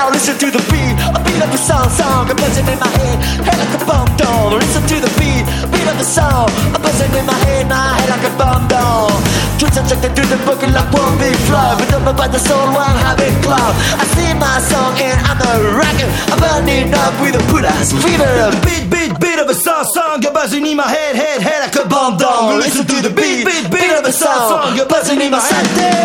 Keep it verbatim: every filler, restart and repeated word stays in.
now listen to the beat, a beat of the song, song, a buzzing in my head, head like a bomb down. Listen to the beat, beat of the song, a buzzing in my head, my head like a bomb down. Twitch subjected to the book like one big flow, but don't about the soul, one habit cloud. I sing my song and I'm a rocker, I'm burning up with a put-ass fever. Beat, beat, beat of a song, song, a buzzing in my head, head, head like a bomb down. Listen to the beat, beat, beat of a song, song, a buzzing in my head.